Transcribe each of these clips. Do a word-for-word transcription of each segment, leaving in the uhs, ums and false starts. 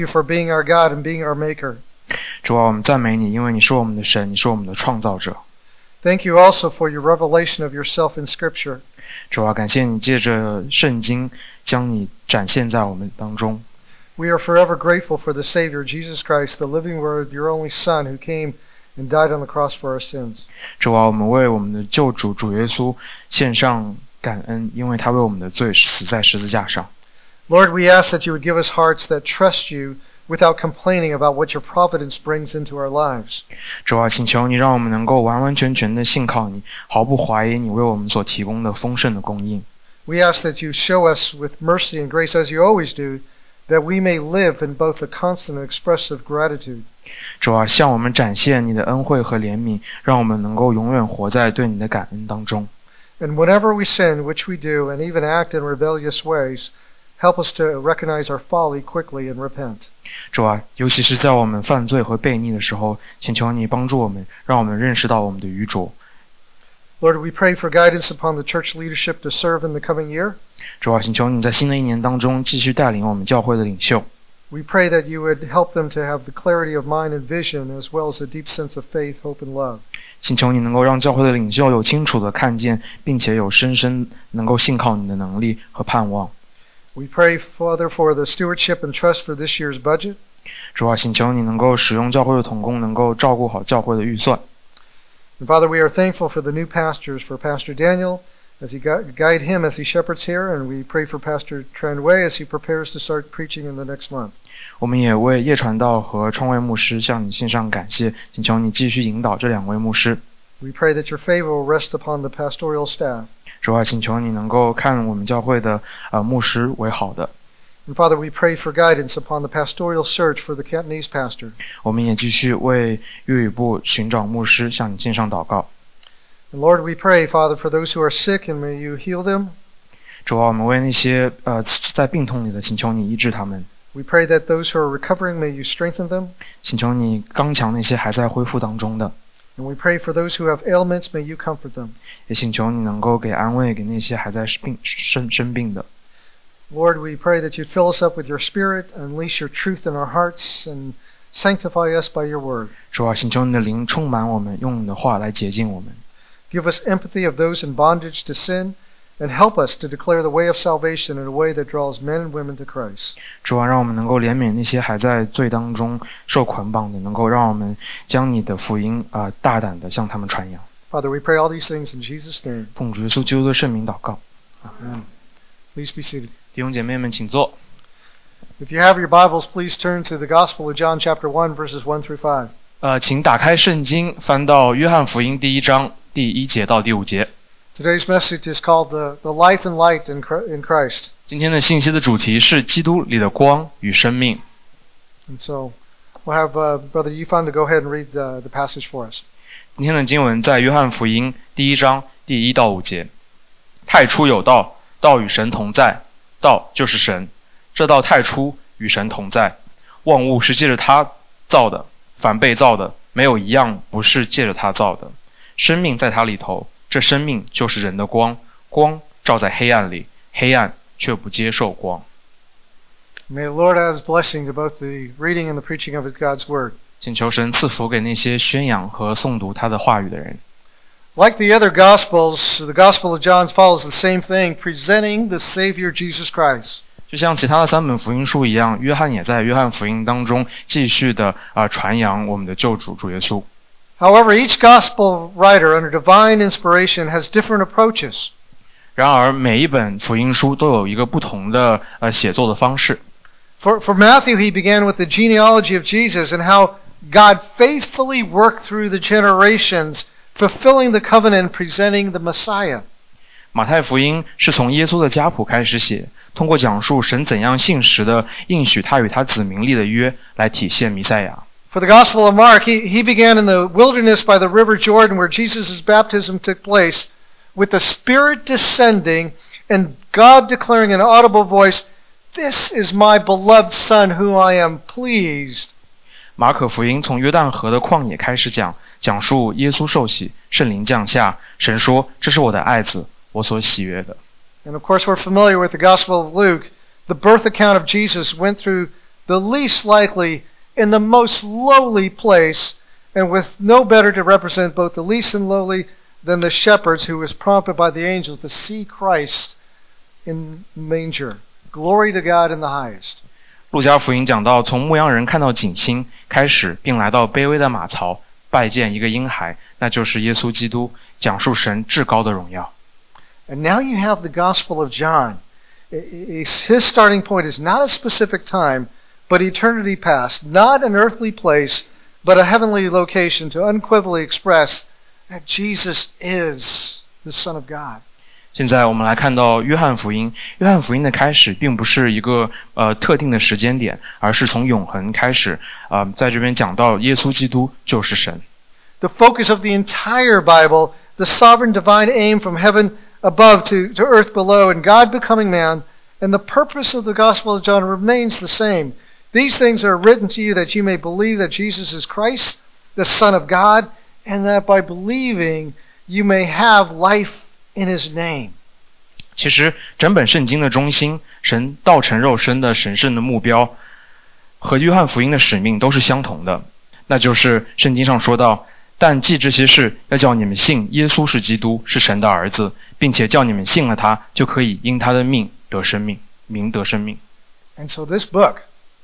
you for being our God and being our maker. 主啊，我们赞美你，因为你是我们的神，你是我们的创造者。 Thank you also for your revelation of yourself in Scripture. 主啊，感谢你借着圣经将你展现在我们当中。 We are forever grateful for the Savior, Jesus Christ, the living Word, your only Son, who came and died on the cross for our sins. 主啊，我们为我们的救主主耶稣献上感恩，因为他为我们的罪死在十字架上。 Lord, we ask that you would give us hearts that trust you without complaining about what your providence brings into our lives. 主啊，请求你让我们能够完完全全的信靠你，毫不怀疑你为我们所提供的丰盛的供应。 We ask that you show us with mercy and grace, as you always do, that we may live in both the constant and expressive gratitude. 主啊，向我们展现你的恩惠和怜悯，让我们能够永远活在对你的感恩当中。 And whenever we sin, which we do, and even act in rebellious ways, help us to recognize our folly quickly and repent. 主啊，尤其是在我们犯罪和悖逆的时候，请求你帮助我们，让我们认识到我们的愚拙。 Lord, we pray for guidance upon the church leadership to serve in the coming year. 主啊，请求你在新的一年当中继续带领我们教会的领袖。 We pray that you would help them to have the clarity of mind and vision, as well as a deep sense of faith, hope, and love. 请求你能够让教会的领袖有清楚的看见，并且有深深能够信靠你的能力和盼望。 We pray, Father, for the stewardship and trust for this year's budget. 主啊，请求你能够使用教会的同工，能够照顾好教会的预算。 And Father, we are thankful for the new pastors, for Pastor Daniel, as he guide him as he shepherds here, and we pray for Pastor Tranway as he prepares to start preaching in the next month. 我们也为叶传道和创卫牧师向你献上感谢，请求你继续引导这两位牧师。 We pray that your favor will rest upon the pastoral staff. 主啊，请求你能够看我们教会的呃牧师为好的。 And Father, we pray for guidance upon the pastoral search for the Cantonese pastor. 我们也继续为粤语部寻找牧师向你献上祷告。 And Lord, we pray, Father, for those who are sick, and may you heal them. 主啊，我们为那些呃在病痛里的，请求你医治他们。 We pray that those who are recovering, may you strengthen them. 请求你刚强那些还在恢复当中的。 And we pray for those who have ailments, may you comfort them. 也请求你能够给安慰给那些还在病生生病的。 Lord, we pray that you'd fill us up with your Spirit, unleash your truth in our hearts, and sanctify us by your word. 主啊，请求你的灵充满我们，用你的话来洁净我们。 Give us empathy of those in bondage to sin, and help us to declare the way of salvation in a way that draws men and women to Christ. 主啊，让我们能够怜悯那些还在罪当中受捆绑的，能够让我们将你的福音啊、呃、大胆的向他们传扬。 Father, we pray all these things in Jesus' name. 奉主耶稣基督的圣名祷告。 Amen. Please be seated. 弟兄姐妹们，请坐。 If you have your Bibles, please turn to the Gospel of John, chapter one, verses one through five. 呃，请打开圣经，翻到约翰福音第一章第一节到第五节。 Today's message is called the, the life and light in Christ. 今天的信息的主题是基督里的光与生命。 And so we'll have uh, Brother Yifan to go ahead and read the, the passage for us. 今天的经文在约翰福音第一章第一到五节。太初有道，道与神同在，道就是神。这道太初与神同在，万物是借着他造的，凡被造的，没有一样不是借着他造的。生命在他里头，这生命就是人的光，光照在黑暗里，黑暗却不接受光。 May the Lord add His blessing to both the reading and the preaching of God's Word. 请求神赐福给那些宣扬和诵读他的话语的人。 Like the other Gospels, the Gospel of John follows the same thing, presenting the Savior Jesus Christ. 就像其他的三本福音书一样，约翰也在约翰福音当中继续的啊、呃、传扬我们的救主主耶稣。 However, each Gospel writer under divine inspiration has different approaches. 然而，每一本福音书都有一个不同的呃写作的方式。 For, for Matthew, he began with the genealogy of Jesus and how God faithfully worked through the generations, fulfilling the covenant and presenting the Messiah. 马太福音是从耶稣的家谱开始写，通过讲述神怎样信实的应许他与他子民立的约，来体现弥赛亚。 For the Gospel of Mark, he, he began in the wilderness by the River Jordan, where Jesus' baptism took place, with the Spirit descending and God declaring in an audible voice, "This is my beloved Son, whom I am pleased." 马可福音从约旦河的旷野开始讲，讲述耶稣受洗，圣灵降下，神说：“这是我的爱子，我所喜悦的。” And of course, we're familiar with the Gospel of Luke. The birth account of Jesus went through the least likely, in the most lowly place, and with no better to represent both the least and lowly than the shepherds who was prompted by the angels to see Christ in manger. Glory to God in the highest. 路加福音讲到，从牧羊人看到景星开始，并来到卑微的马槽，拜见一个婴孩，那就是耶稣基督，讲述神至高的荣耀。 And now you have the Gospel of John. His starting point is not a specific time, but eternity past, not an earthly place, but a heavenly location to unequivocally express that Jesus is the Son of God. 现在我们来看到约翰福音，约翰福音的开始并不是一个呃特定的时间点，而是从永恒开始。呃，在这边讲到耶稣基督就是神。 The focus of the entire Bible, the sovereign divine aim from heaven above to, to earth below, and God becoming man, and the purpose of the Gospel of John remains the same. These things are written to you that you may believe that Jesus is Christ, the Son of God, and that by believing you may have life in His name. 其实整本圣经的中心，神道成肉身的神圣的目标，和约翰福音的使命都是相同的，那就是圣经上说到，但记这些事，要叫你们信耶稣是基督，是神的儿子，并且叫你们信了他，就可以因他的命得生命，名得生命。 And so this book,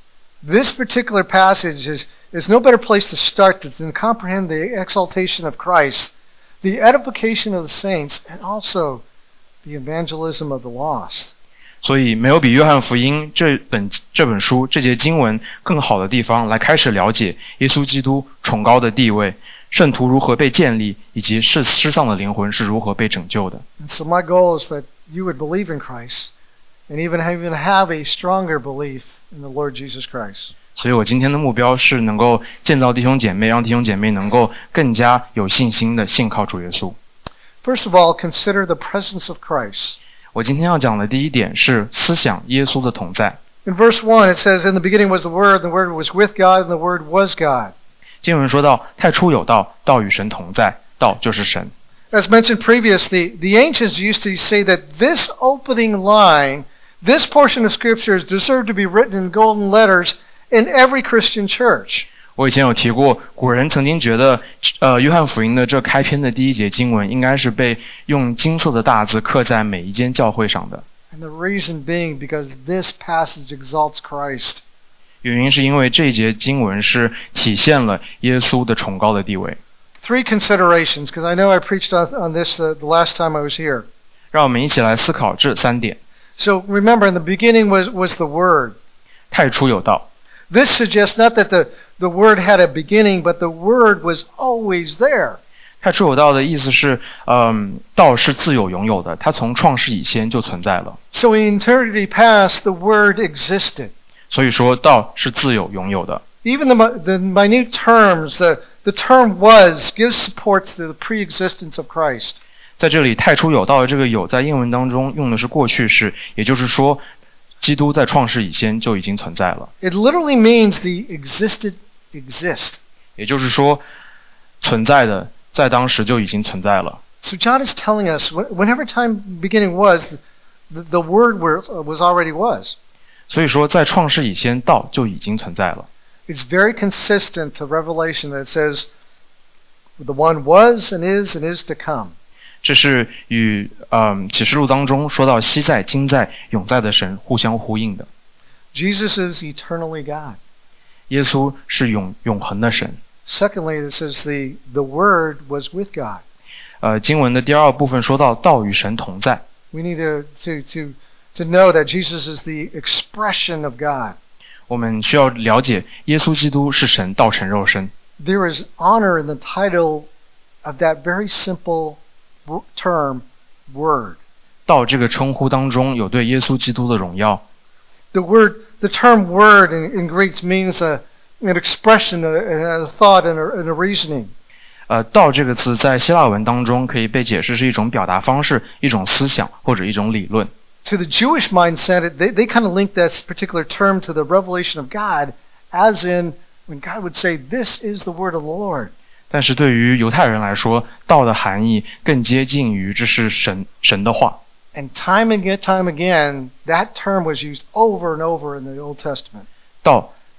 this particular passage is, is no better place to start than comprehend the exaltation of Christ, the edification of the saints, and also the evangelism of the lost. 所以没有比约翰福音这本这本书这节经文更好的地方来开始了解耶稣基督崇高的地位，圣徒如何被建立，以及失失丧的灵魂是如何被拯救的。 And so my goal is that you would believe in Christ and even even have a stronger belief in the Lord Jesus Christ. 所以我今天的目标是能够建造弟兄姐妹，让弟兄姐妹能够更加有信心的信靠主耶稣。 First of all, consider the presence of Christ. 我今天要讲的第一点是思想耶稣的同在。 In verse one it says, In the beginning was the Word, and the Word was with God, and the Word was God. 经文说到，太初有道，道与神同在，道就是神。 As mentioned previously, the ancients used to say that this opening line, this portion of Scripture deserved to be written in golden letters in every Christian church. 我以前有提过，古人曾经觉得，呃，约翰福音的这开篇的第一节经文应该是被用金色的大字刻在每一间教会上的。 And the reason being because this passage exalts Christ. 原因是因为这一节经文是体现了耶稣的崇高的地位。 Three considerations, because I know I preached on, on this the, the last time I was here. 让我们一起来思考这三点。 So remember, in the beginning was, was the Word. 太初有道。 This suggests not that the, the Word had a beginning, but the Word was always there. 太初有道的意思是，嗯，道是自有永有的，它从创世以前就存在了。 So in eternity past, the Word existed. 所以说，道是自有永有的。 Even the, the minute terms, the, the term was, gives support to the pre-existence of Christ. 在这里，太初有道的这个有在英文当中用的是过去式，也就是说，基督在创世以前就已经存在了。 It literally means the existed exist. 也就是说，存在的在当时就已经存在了。 So John is telling us, whenever time beginning was, the, the Word were, was already was. 所以说，在创世以前，道就已经存在了。 It's very consistent to Revelation that says, the one was and is and is to come. 这是与嗯启示录当中说到昔在、今在、永在的神互相呼应的。 Jesus is eternally God. 耶稣是永永恒的神。 Secondly, it says the, the Word was with God. 呃，经文的第二部分说到道与神同在。 We need to, to, to, to know that Jesus is the expression of God. 我们需要了解耶稣基督是神道成肉身。 There is honor in the title of that very simple term, Word. 道这个称呼当中有对耶稣基督的荣耀。 The word, the term Word in, in Greek means a, an expression, a, a thought, and a, and a reasoning. 呃，道这个字在希腊文当中可以被解释是一种表达方式、一种思想或者一种理论。 To the Jewish mindset, they, they kind of link that particular term to the revelation of God, as in when God would say, "This is the word of the Lord." 但是对于犹太人来说，道的含义更接近于这是神神的话。 And time and time again, that term was used over and over in the Old Testament. 道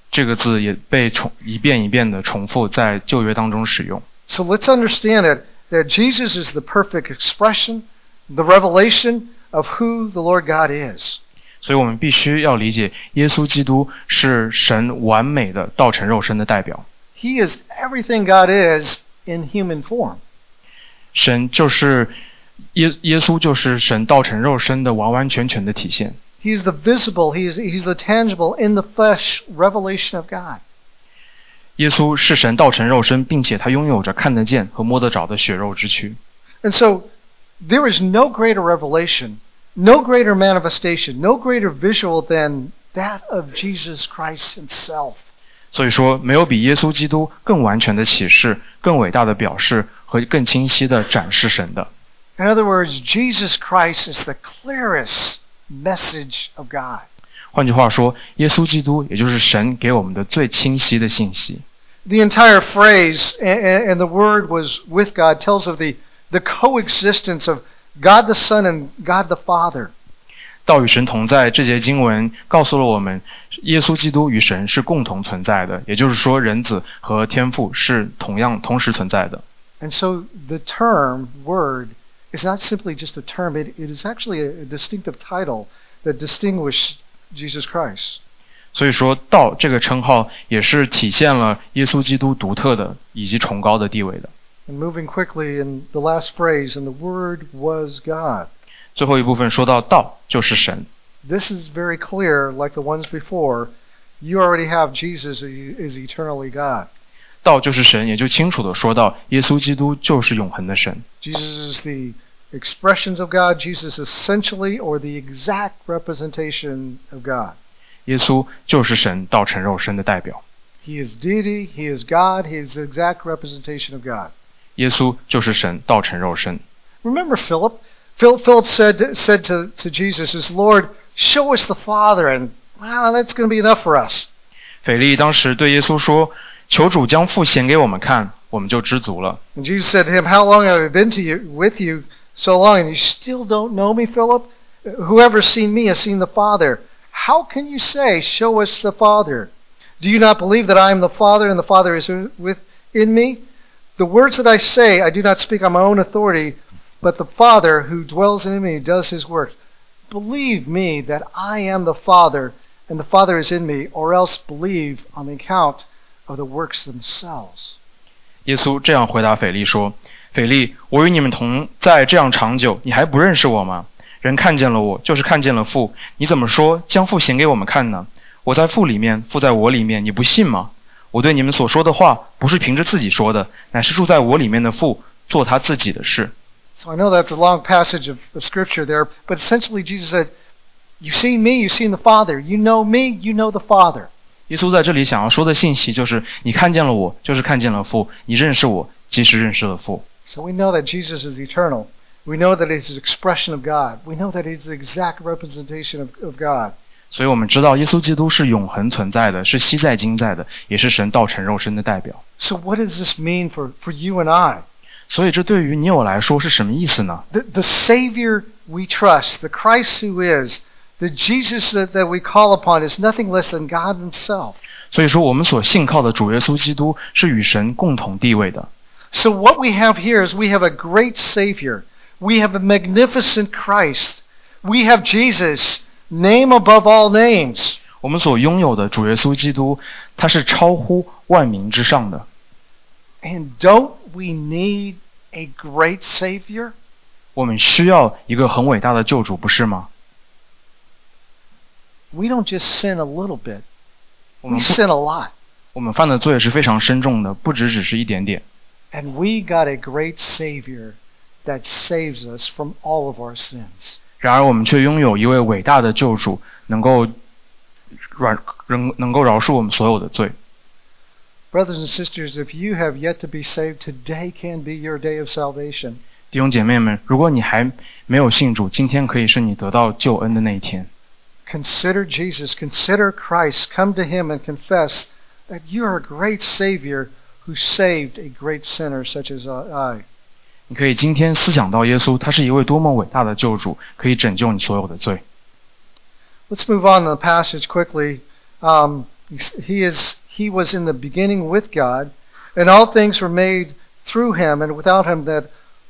这个字也被重一遍一遍的重复在旧约当中使用。 So let's understand that, that Jesus is the perfect expression, the revelation of who the Lord God is. 所以我们必须要理解，耶稣基督是神完美的道成肉身的代表。 He is everything God is in human form. 神就是耶耶稣就是神道成肉身的完完全全的体现。 He's the visible, he's, he's the tangible, in the flesh revelation of God. 耶稣是神道成肉身，并且他拥有着看得见和摸得着的血肉之躯。 And so there is no greater revelation, no greater manifestation, no greater visual than that of Jesus Christ himself. 所以说，没有比耶稣基督更完全的启示、更伟大的表示和更清晰的展示神的。 In other words, Jesus Christ is the clearest message of God. 换句话说，耶稣基督也就是神给我们的最清晰的信息。 The entire phrase, and, and the word was with God, tells of the, the coexistence of God the Son and God the Father. 道与神同在这节经文告诉了我们，耶稣基督与神是共同存在的，也就是说，人子和天父是同样同时存在的。 And so the term word is not simply just a term, it, it is actually a, a distinctive title that distinguishes Jesus Christ. 所以说，道这个称号也是体现了耶稣基督独特的以及崇高的地位的。 And moving quickly in the last phrase, and the Word was God. 最后一部分说到道就是神。 This is very clear, like the ones before. You already have Jesus is eternally God. 道就是神，也就清楚地说到耶稣基督就是永恒的神。 Jesus is the expressions of God. Jesus is essentially or the exact representation of God. 耶稣就是神道成肉身的代表。 He is deity, he is God, he is the exact representation of God. 耶稣就是神道成肉身。 Remember Philip? Philip, Philip said, said to, to Jesus, is, Lord, show us the Father, and wow, that's going to be enough for us. 腓力当时对耶稣说，求主将父显给我们看，我们就知足了。 And Jesus said to him, how long have I been to you, with you so long, and you still don't know me, Philip? Whoever's seen me has seen the Father. How can you say, show us the Father? Do you not believe that I am the Father, and the Father is within me? The words that I say, I do not speak on my own authority, but the Father who dwells in me does his work. Believe me that I am the Father, and the Father is in me, or else believe on the account of the works themselves. 耶稣这样回答腓力说：腓力，我与你们同在这样长久，你还不认识我吗？人看见了我，就是看见了父。你怎么说将父显给我们看呢？我在父里面，父在我里面，你不信吗？我对你们所说的话，不是凭着自己说的，乃是住在我里面的父做他自己的事。 So I know that's a long passage of, of Scripture there, but essentially Jesus said, you've seen me, you've seen the Father. You know me, you know the Father. 耶稣在这里想要说的信息就是，你看见了我，就是看见了父；你认识我，即是认识了父。 So we know that Jesus is eternal. We know that he's the expression of God. We know that he's the exact representation of, of God. 所以我们知道耶稣基督是永恒存在的，是昔在今在的，也是神道成肉身的代表。 So what does this mean for, for you and I? 所以这对于你我来说是什么意思呢？ The, the Savior we trust, the Christ who is, the Jesus that, that we call upon is nothing less than God himself. 所以说我们所信靠的主耶稣基督是与神共同地位的。 So what we have here is we have a great Savior. We have a magnificent Christ. We have Jesus, name above all names. 我们所拥有的主耶稣基督，他是超乎万民之上的。 And don't we need a great Savior? 我们需要一个很伟大的救主，不是吗？ We don't just sin a little bit. 我 We 们不 sin a lot. 我们犯的罪是非常深重的，不只只是一点点。 And we got a great Savior that saves us from all of our sins. 然而我们却拥有一位伟大的救主，能够软能能够饶恕我们所有的罪。 Brothers and sisters, if you have yet to be saved, today can be your day of salvation. 弟兄姐妹们，如果你还没有信主，今天可以是你得到救恩的那一天。 Consider Jesus, consider Christ, come to him and confess that you are a great Savior who saved a great sinner such as I. 你可以今天思想到耶稣，他是一位多么伟大的救主，可以拯救你所有的罪。 Let's move on to the passage quickly. Um, He is he was in the beginning with God, and all things were made through him, and without him that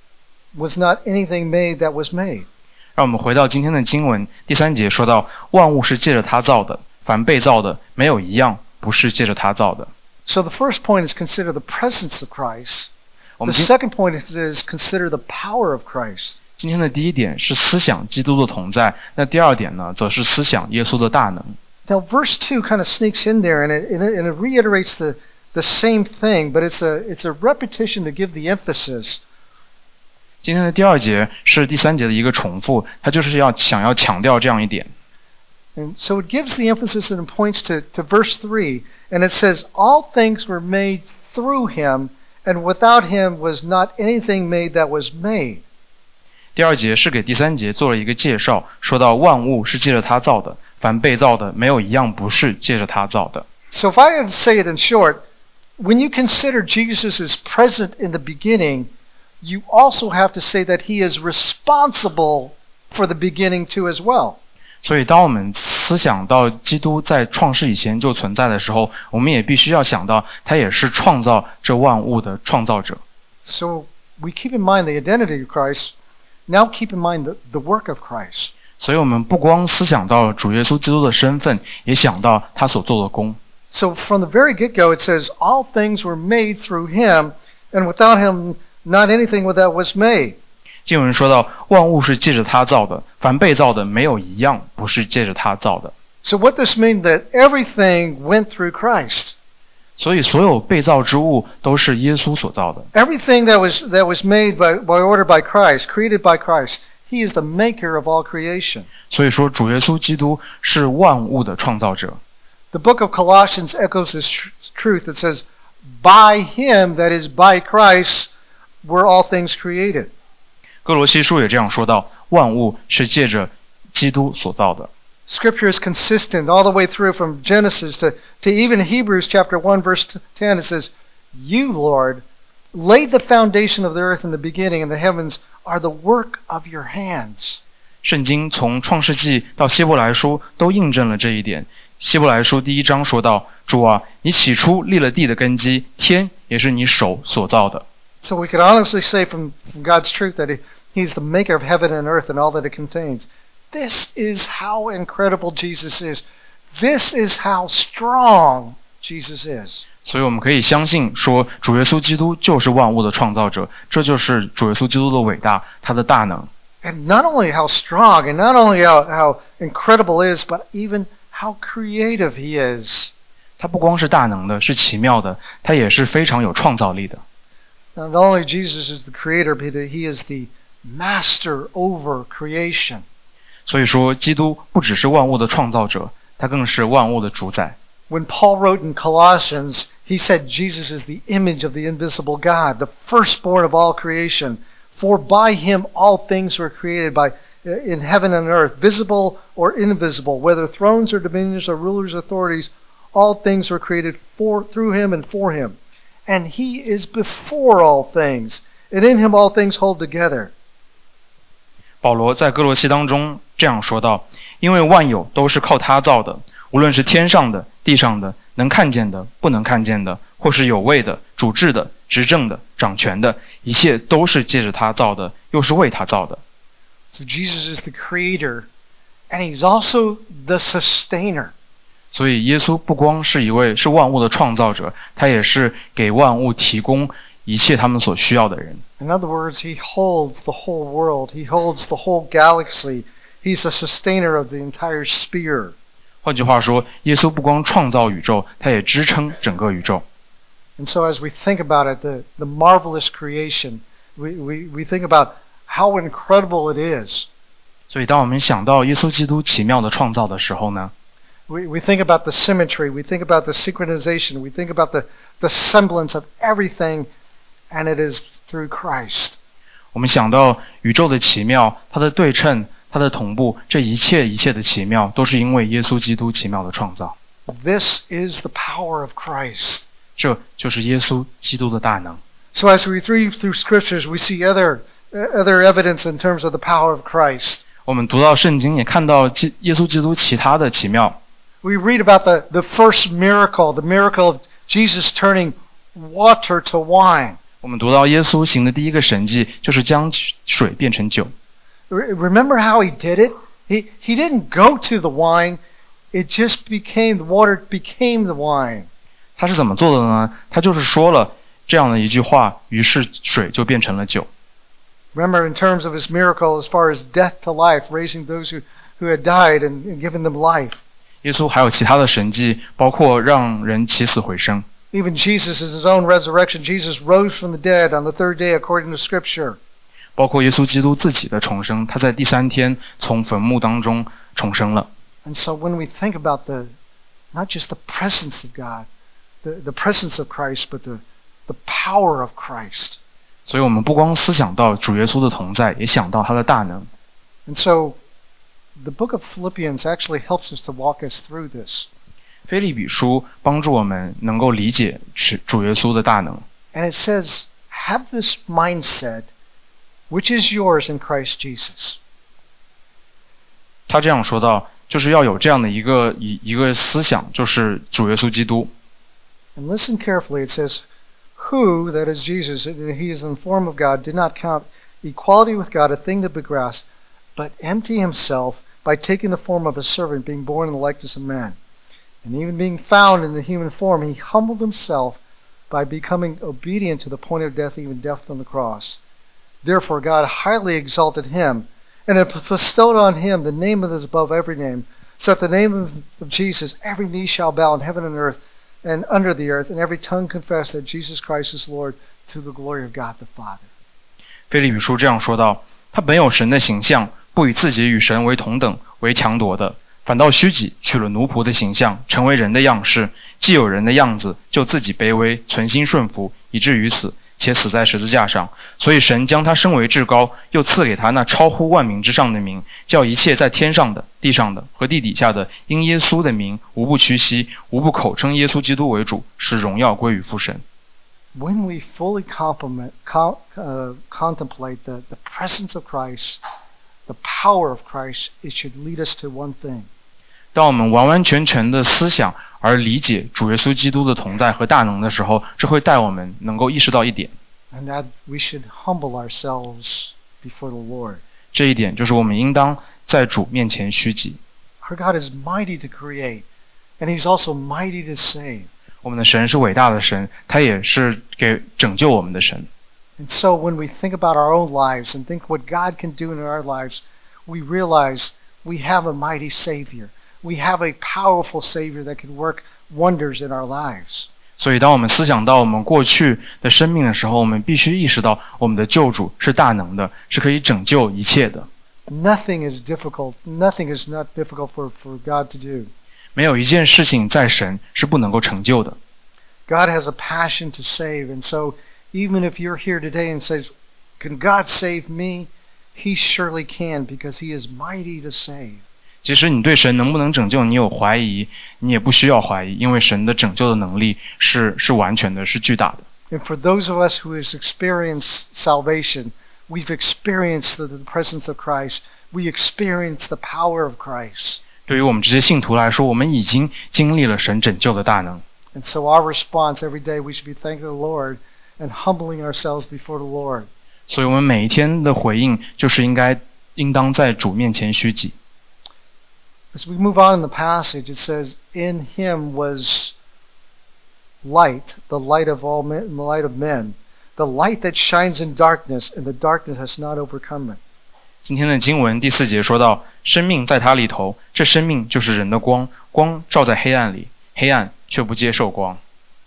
was not anything made that was made. 让我们回到今天的经文第三节，说到万物是借着他造的，凡被造的没有一样不是借着他造的。 So the first point is consider the presence of Christ. 我 The 们今 second point is consider the power of Christ. 今天的第一点是思想基督的同在，那第二点呢，则是思想耶稣的大能。 Now verse two kind of sneaks in there, and it, and it, and it reiterates the, the same thing, but it's a, it's a repetition to give the emphasis. 今天的第二节是第三节的一个重复，它就是要想要强调这样一点。 And so it gives the emphasis and it points to, to verse three, and it says, all things were made through him, and without him was not anything made that was made. 第二节是给第三节做了一个介绍，说到万物是借着他造的，凡被造的没有一样不是借着他造的。 So if I had to say it in short, when you consider Jesus is present in the beginning, you also have to say that he is responsible for the beginning too as well. 所以当我们思想到基督在创世以前就存在的时候，我们也必须要想到他也是创造这万物的创造者。 So we keep in mind the identity of Christ. Now keep in mind the, the work of Christ. 所以我们不光思想到主耶稣基督的身份，也想到他所做的工。 So from the very get-go it says, all things were made through him, and without him not anything that was made. 经文说到万物是借着他造的，凡被造的没有一样不是借着他造的。 So what this means that everything went through Christ. 所以所有被造之物都是耶稣所造的。 Everything that was that was made by, by order by Christ, created by Christ, he is the maker of all creation. 所以说主耶稣基督是万物的创造者。 The book of Colossians echoes this tr- truth. It says, by him, that is by Christ, were all things created. 哥罗西书也这样说到，万物是借着基督所造的。 Scripture is consistent all the way through from Genesis to, to even Hebrews chapter one verse ten. It says, you, Lord, laid the foundation of the earth in the beginning, and the heavens are the work of your hands. 圣经从创世纪到希伯来书都印证了这一点。希伯来书第一章说到，主啊，你起初立了地的根基，天也是你手所造的。 So we could honestly say from, from God's truth that he, he's the maker of heaven and earth and all that it contains. This is how incredible Jesus is. This is how strong Jesus is. 所以我们可以相信说，主耶稣基督就是万物的创造者，这就是主耶稣基督的伟大，他的大能。 And not only how strong and not only how, how incredible he is, but even how creative he is. 他不光是大能的，是奇妙的，他也是非常有创造力的。 Not only Jesus is the creator, but he is the master over creation. 所以说，基督不只是万物的创造者，他更是万物的主宰。 When Paul wrote in Colossians, he said Jesus is the image of the invisible God, the firstborn of all creation. For by him all things were created by in heaven and earth, visible or invisible, whether thrones or dominions or rulers or authorities, all things were created for through him and for him. And he is before all things, and in him all things hold together. 保罗在哥罗西当中这样说道：因为万有都是靠他造的，无论是天上的、地上的，能看见的、不能看见的，或是有位的、主治的、执政的、掌权的，一切都是借着他造的，又是为他造的。 So Jesus is the creator, and he's also the sustainer. 所以耶稣不光是一位是万物的创造者，他也是给万物提供一切他们所需要的人。 In other words, he holds the whole world. He holds the whole galaxy. He's the sustainer of the entire sphere. 换句话说，耶稣不光创造宇宙，他也支撑整个宇宙。 And so as we think about it, the, the marvelous creation, we, we, we think about how incredible it is. 所以当我们想到耶稣基督奇妙的创造的时候呢， We, we think about the symmetry. We think about the synchronization. We think about the, the semblance of everything, and it is through Christ. 我们想到宇宙的奇妙，它的对称，它的同步，这一切一切的奇妙，都是因为耶稣基督奇妙的创造。 This is the power of Christ. 这就是耶稣基督的大能。 So as we read through scriptures, we see other other evidence in terms of the power of Christ. 我们读到圣经，也看到基耶稣基督其他的奇妙。 We read about the, the first miracle, the miracle of Jesus turning water to wine. 我们读到耶稣行的第一个神迹，就是将水变成酒。 Remember how he did it? He, he didn't go to the wine. It just became, the water became the wine. 他是怎么做的呢？他就是说了这样的一句话，于是水就变成了酒。 Remember in terms of his miracle as far as death to life, raising those who, who had died and, and giving them life. 耶稣还有其他的神迹，包括让人起死回生。 Even Jesus is his own resurrection. Jesus rose from the dead on the third day according to Scripture. 包括耶稣基督自己的重生，他在第三天从坟墓当中重生了。 And so when we think about the, not just the presence of God, the, the presence of Christ, but the, the power of Christ. 所以我们不光思想到主耶稣的同在，也想到他的大能。 And so the book of Philippians actually helps us to walk us through this. 腓立比书帮助我们能够理解主耶稣的大能。 And it says, have this mindset, which is yours in Christ Jesus. 他这样说到，就是要有这样的一个一一个思想，就是主耶稣基督。 And listen carefully. It says, who, that is Jesus, he is in the form of God, did not count equality with God a thing to be grasped, but empty himself by taking the form of a servant, being born in the likeness of man. And even being found in the human form, he humbled himself by becoming obedient to the point of death, even death on the cross. Therefore God highly exalted him, and bestowed on him the name that is above every name, so that the name of, of Jesus every knee shall bow in heaven and earth, and under the earth, and every tongue confess that Jesus Christ is Lord, to the glory of God the Father. 腓立比书这样说道：他本有神的形象，不以自己与神为同等，为强夺的，反倒虚己，取了奴仆的形象，成为人的样式。既有人的样子，就自己卑微，存心顺服，以至于死，且死在十字架上。所以神将他升为至高，又赐给他那超乎万名之上的名，叫一切在天上的、地上的和地底下的，因耶稣的名，无不屈膝，无不口称耶稣基督为主，使荣耀归于父神。 When we fully compliment, con, uh, contemplate the, the presence of Christ, the power of Christ, it should lead us to one thing. 当我们完完全全的思想而理解主耶稣基督的同在和大能的时候，这会带我们能够意识到一点， And that we should humble ourselves before the Lord. 这一点就是我们应当在主面前虚己。 Our God is mighty to create, and He's also mighty to save. 我们的神是伟大的神，他也是给拯救我们的神。 And so when we think about our own lives and think what God can do in our lives, we realize we have a mighty Savior. We have a powerful Savior that can work wonders in our lives. 所以当我们思想到我们过去的生命的时候，我们必须意识到我们的救主是大能的，是可以拯救一切的。 Nothing is difficult. Nothing is not difficult for, for God to do. 没有一件事情在神是不能够成就的。 God has a passion to save, and so even if you're here today and says, can God save me? He surely can, because He is mighty to save. 即使你对神能不能拯救你有怀疑，你也不需要怀疑，因为神的拯救的能力是是完全的，是巨大的。 And for those of us who has experienced salvation, we've experienced the, the presence of Christ. We experienced the power of Christ. 对于我们这些信徒来说，我们已经经历了神拯救的大能。 And so our response every day, we should be thanking the Lord and humbling ourselves before the Lord. 所以我们每一天的回应就是应该应当在主面前虚己。 As we move on in the passage, it says, in Him was light, the light of all men, the light of men, the light that shines in darkness, and the darkness has not overcome it. 今天的经文第四节说到，生命在他里头，这生命就是人的光，光照在黑暗里，黑暗却不接受光。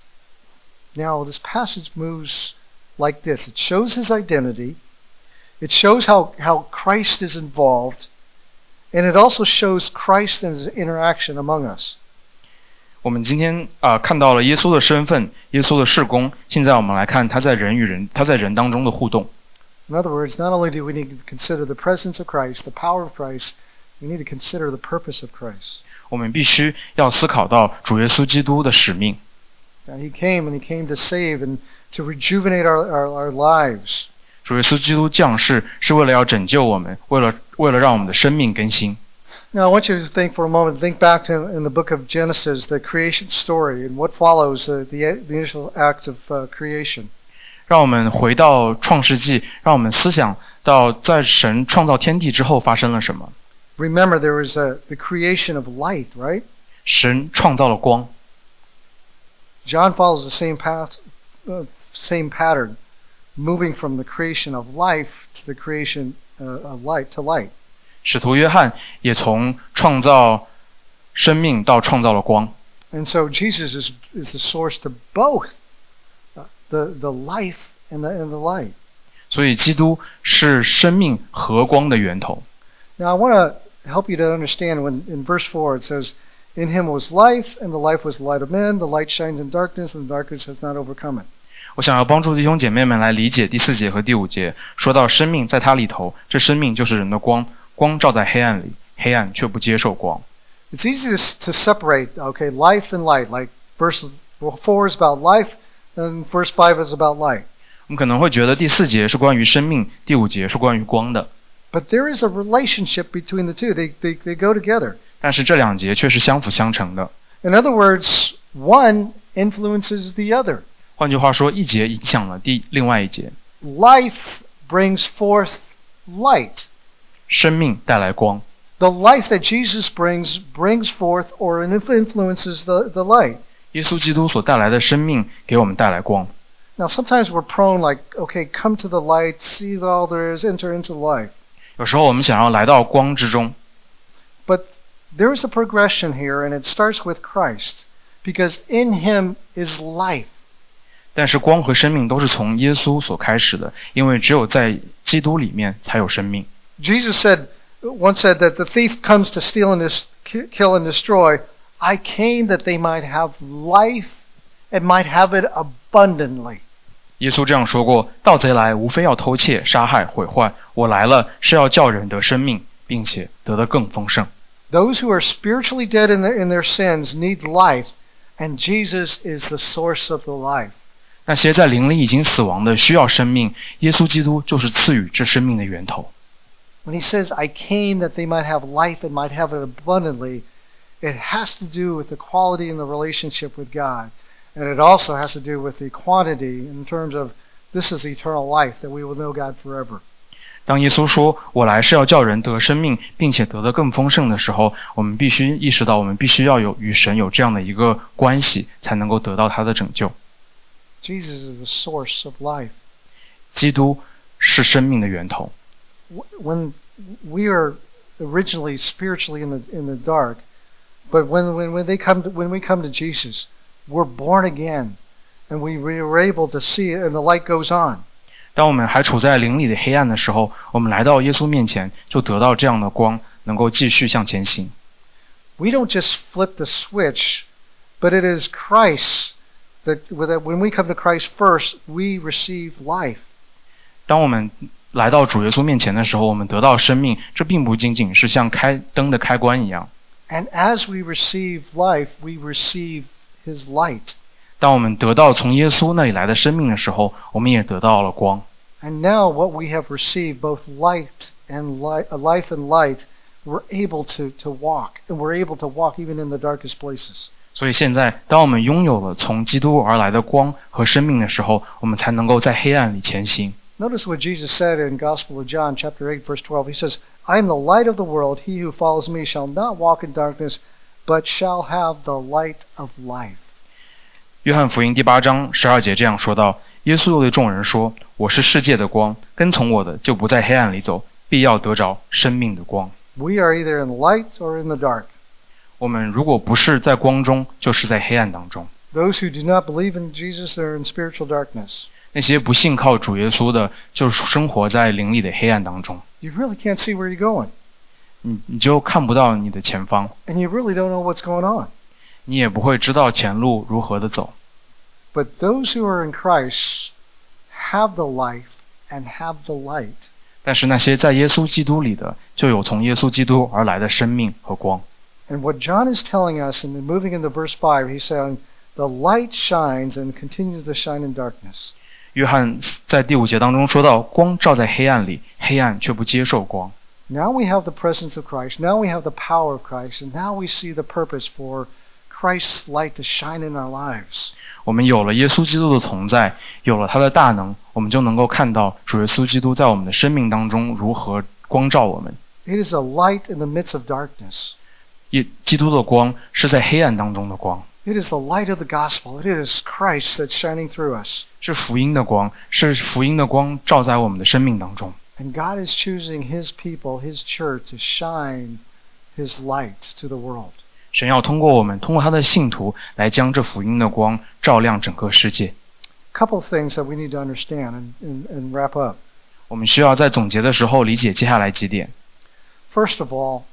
Now, this passage moves like this. It shows His identity. It shows how, how Christ is involved. And it also shows Christ and His interaction among us. 我们今天啊、呃、看到了耶稣的身份，耶稣的事工。现在我们来看他在人与人，他在人当中的互动。 In other words, not only do we need to consider the presence of Christ, the power of Christ, we need to consider the purpose of Christ. 我们必须要思考到主耶稣基督的使命。 Now, He came and He came to save and to rejuvenate our, our, our lives. 主耶稣基督降世是为了要拯救我们，为了为了让我们的生命更新。 Now, I want you to think for a moment, think back to in the book of Genesis, the creation story, and what follows uh, the, the initial act of uh, creation. 让我们回到创世纪，让我们思想到在神创造天地之后发生了什么。 Remember, there was a, the creation of light, right? 神创造了光。 John follows the same path, uh, same pattern, moving from the creation of life to the creation uh, of light to light. 使徒约翰也从创造生命到创造了光。 And so Jesus is is the source to both uh, the the life and the and the light. 所以基督是生命和光的源头。 Now I want to help you to understand when in verse four it says, "In him was life, and the life was the light of men. The light shines in darkness, and the darkness has not overcome it." 我想要帮助弟兄姐妹们来理解第四节和第五节，说到生命在它里头，这生命就是人的光，光照在黑暗里，黑暗却不接受光。 It's easy to, to separate, okay, life and light. Like verse four is about life, and verse five is about light. 我们可能会觉得第四节是关于生命，第五节是关于光的。 But there is a relationship between the two. They they they go together. 但是这两节却是相辅相成的。 In other words, one influences the other. 换句话说，一节影响了第另外一节。 Life brings forth light. 生命带来光。 The life that Jesus brings brings forth or influences the, the light. 耶稣基督所带来的生命给我们带来光。 Now sometimes we're prone like, okay, come to the light, see all there is, enter into life. 有时候我们想要来到光之中。 But there is a progression here, and it starts with Christ, because in him is life. 但是光和生命都是从耶稣所开始的，因为只有在基督里面才有生命。 Jesus said, once said that the thief comes to steal and kill and destroy. I came that they might have life and might have it abundantly. 耶稣这样说过：盗贼来，无非要偷窃、杀害、毁坏。我来了，是要叫人得生命，并且得得更丰盛。 Those who are spiritually dead in their, in their sins need life, and Jesus is the source of the life. 那些在灵里已经死亡的需要生命，耶稣基督就是赐予这生命的源头。 When he says, I came that they might have life and might have it abundantly, it has to do with the quality and the relationship with God. And it also has to do with the quantity in terms of this is eternal life, that we will know God forever. 当耶稣说我来是要叫人得生命并且得得更丰盛的时候，我们必须意识到我们必须要有与神有这样的一个关系，才能够得到他的拯救。 Jesus is the source of life. 基督是生命的源头。 When we are originally spiritually in the in the dark, but when when when they come to, when we come to Jesus, we're born again, and we we are able to see it, and the light goes on. 当我们还处在灵里的黑暗的时候，我们来到耶稣面前，就得到这样的光，能够继续向前行。 We don't just flip the switch, but it is Christ that when we come to Christ first, we receive life. 当我们来到主耶稣面前的时候，我们得到生命，这并不仅仅是像开灯的开关一样。 And as we receive life, we receive His light. 当我们得到从耶稣那里来的生命的时候，我们也得到了光。 And now what we have received, both light and light, life and light, we're able to, to walk. And we're able to walk even in the darkest places. 所以现在，当我们拥有了从基督而来的光和生命的时候，我们才能够在黑暗里前行。 Notice what Jesus said in Gospel of John, chapter eight, verse twelve. He says, I am the light of the world. He who follows me shall not walk in darkness, but shall have the light of life. 约翰福音第八章十二节这样说道：耶稣又对众人说：我是世界的光，跟从我的就不在黑暗里走，必要得着生命的光。 We are either in light or in the dark. 我们如果不是在光中，就是在黑暗当中。 Those who do not believe in Jesus are in spiritual darkness. 那些不信靠主耶稣的，就是生活在灵里的黑暗当中。 You really can't see where you're going. 你你就看不到你的前方。 And you really don't know what's going on. 你也不会知道前路如何的走。 But those who are in Christ have the life and have the light. 但是那些在耶稣基督里的，就有从耶稣基督而来的生命和光。 And what John is telling us, and moving into verse five, he's saying, the light shines and continues to shine in darkness. 约翰在第五节当中说到，光照在黑暗里，黑暗却不接受光。 Now we have the presence of Christ. Now we have the power of Christ. And now we see the purpose for Christ's light to shine in our lives. 我们有了耶稣基督的同在，有了他的大能，我们就能够看到主耶稣基督在我们的生命当中如何光照我们。 It is a light in the midst of darkness. 耶基督的光是在黑暗当中的光。 It is the light of the gospel. It is Christ that's shining through us. 是福音的光，是福音的光照在我们的生命当中。 And God is choosing His people, His church, to shine His light to the world. 神要通过我们，通过他的信徒来将这福音的光照亮整个世界。 A couple of things that we need to understand and, and, and wrap up. 我们需要在总结的时候理解接下来几点。 First of all,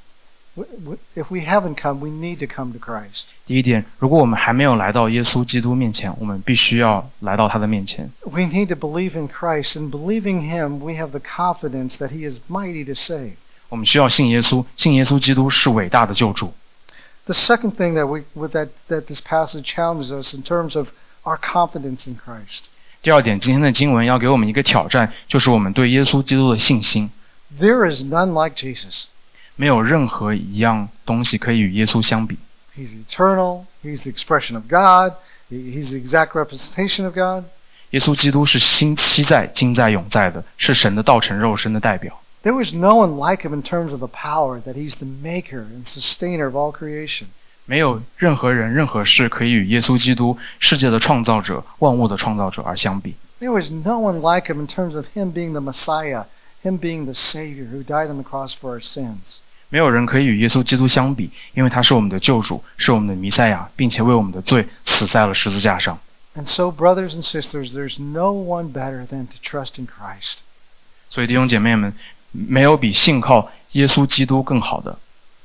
if we haven't come, we need to come to Christ. 第一点，如果我们还没有来到耶稣基督面前，我们必须要来到他的面前。 We need to believe in Christ, and believing Him, we have the confidence that He is mighty to save. 我们需要信耶稣，信耶稣基督是伟大的救主。 The second thing that we that that this passage challenges us in terms of our confidence in Christ. 第二点，今天的经文要给我们一个挑战，就是我们对耶稣基督的信心。 There is none like Jesus. 没有任何一样东西可以与耶稣相比。 He's eternal. He's the expression of God. He's the exact representation of God. 耶稣基督是新期在、今在、永在的，是神的道成肉身的代表。 There was no one like Him in terms of the power that He's the maker and sustainer of all creation. 没有任何人、任何事可以与耶稣基督，世界的创造者、万物的创造者而相比。 There was no one like Him in terms of Him being the Messiah, Him being the Savior who died on the cross for our sins. 没有人可以与耶稣基督相比，因为他是我们的救主，是我们的弥赛亚，并且为我们的罪死在了十字架上。 And so, brothers and sisters, there's no one better than to trust in Christ. 所以弟兄姐妹们，没有比信靠耶稣基督更好的。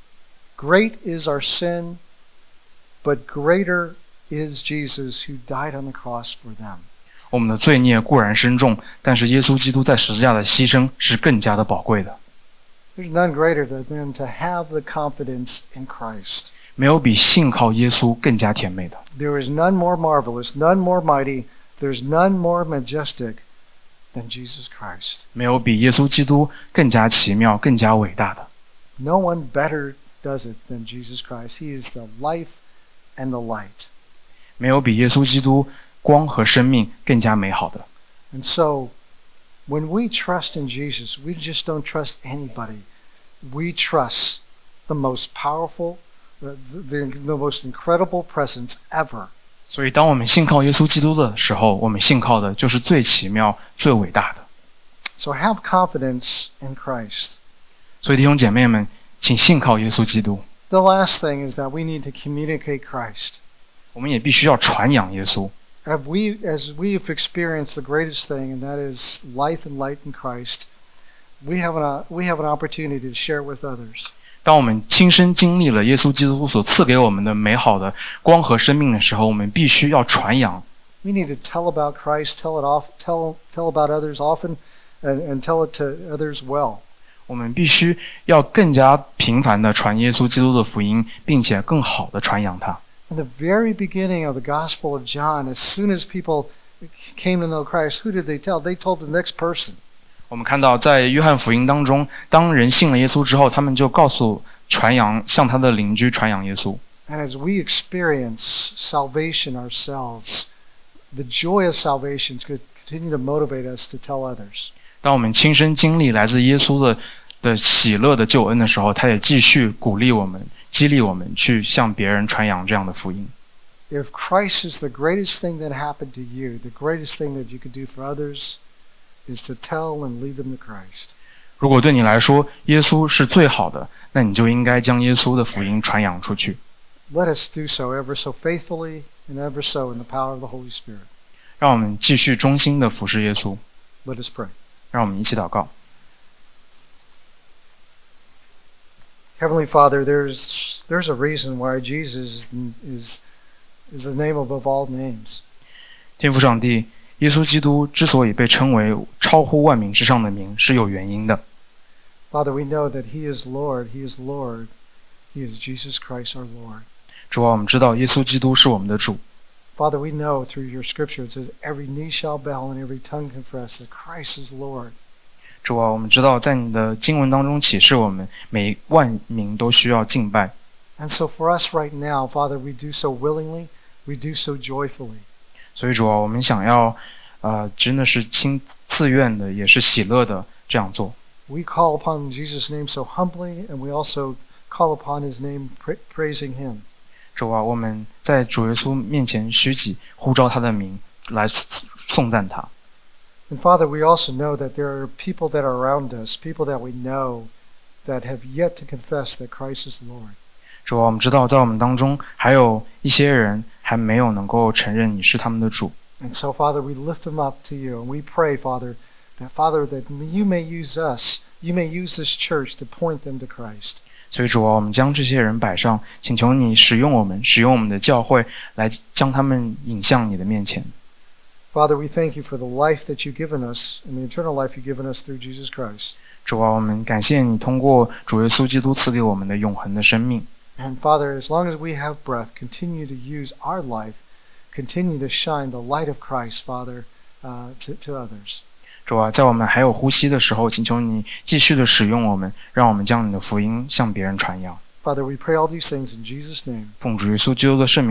Great is our sin, but greater is Jesus who died on the cross for them. 我们的罪孽固然深重，但是耶稣基督在十字架的牺牲是更加的宝贵的。 There's none greater than to have the confidence in Christ. 没有比信靠耶稣更加甜美的。 There is none more marvelous, none more mighty, there's none more majestic than Jesus Christ. 没有比耶稣基督更加奇妙、更加伟大的。 No one better does it than Jesus Christ. He is the life and the light. 没有比耶稣基督光和生命更加美好的。 And so, when we trust in Jesus, we just don't trust anybody. We trust the most powerful, the, the, the most incredible presence ever. 所以当我们信靠耶稣基督的时候，我们信靠的就是最奇妙、最伟大的。 So have confidence in Christ. 所以弟兄姐妹们，请信靠耶稣基督。 The last thing is that we need to communicate Christ. 我们也必须要传扬耶稣。 As we, as we've experienced the greatest thing, and that is life and light in Christ, we have an, we have an opportunity to share it with others. 当我们亲身经历了耶稣基督所赐给我们的美好的光和生命的时候，我们必须要传扬。 We need to tell about Christ, tell it off, tell tell about others often, and, and tell it to others well. 我们必须要更加频繁地传耶稣基督的福音，并且更好地传扬它。 In the very beginning of the Gospel of John, as soon as people came to know Christ, who did they tell? They told the next person. 我们看到在约翰福音当中，当人信了耶稣之后，他们就告诉传扬，向他的邻居传扬耶稣。 And as we experience salvation ourselves, the joy of salvation could continue to motivate us to tell others. 当我们亲身经历来自耶稣的的喜乐的救恩的时候，他也继续鼓励我们，激励我们去向别人传扬这样的福音。 If Christ is the greatest thing that happened to you, the greatest thing that you could do for others is to tell and lead them to Christ. 如果对你来说耶稣是最好的，那你就应该将耶稣的福音传扬出去。 Let us do so ever so faithfully and ever so in the power of the Holy Spirit. 让我们继续忠心地服侍耶稣。 Let us pray. 让我们一起祷告。 Heavenly Father, there's there's a reason why Jesus is is the name above all names. 天父上帝，耶稣基督之所以被称为超乎万名之上的名，是有原因的。 Father, we know that He is Lord. He is Lord. He is Jesus Christ our Lord. 主啊，我们知道耶稣基督是我们的主。 Father, we know through your scripture it says every knee shall bow and every tongue confess that Christ is Lord. 主啊，我们知道在你的经文当中启示我们，每万民都需要敬拜。 And so for us right now, Father, we do so willingly, we do so joyfully. 所以主啊，我们想要呃真的是亲自愿的，也是喜乐的这样做。 We call upon Jesus' name so humbly, and we also call upon his name pra- praising him. 主啊，我们在主耶稣面前虚己，呼召他的名来颂赞他。 And Father, we also know that there are people that are around us, people that we know that have yet to confess that Christ is Lord. 主啊，我们知道在我们当中还有一些人还没有能够承认你是他们的主。 And so, Father, we lift them up to you, and we pray, Father, that Father, that you may use us, you may use this church to point them to Christ. 所以主啊，我们将这些人摆上，请求你使用我们，使用我们的教会来将他们引向你的面前。 Father, we thank you for the life that you've given us and the eternal life you've given us through Jesus Christ. 主啊，我们感谢你通过主耶稣基督赐给我们的永恒的生命。 And Father, as long as we have breath, continue to use our life, continue to shine the light of Christ, Father, uh, to, to others. 主啊，在我们还有呼吸的时候，请求你继续的使用我们，让我们将你的福音向别人传扬。 Father, we pray all these things in Jesus' name. 奉主耶稣基督的圣名。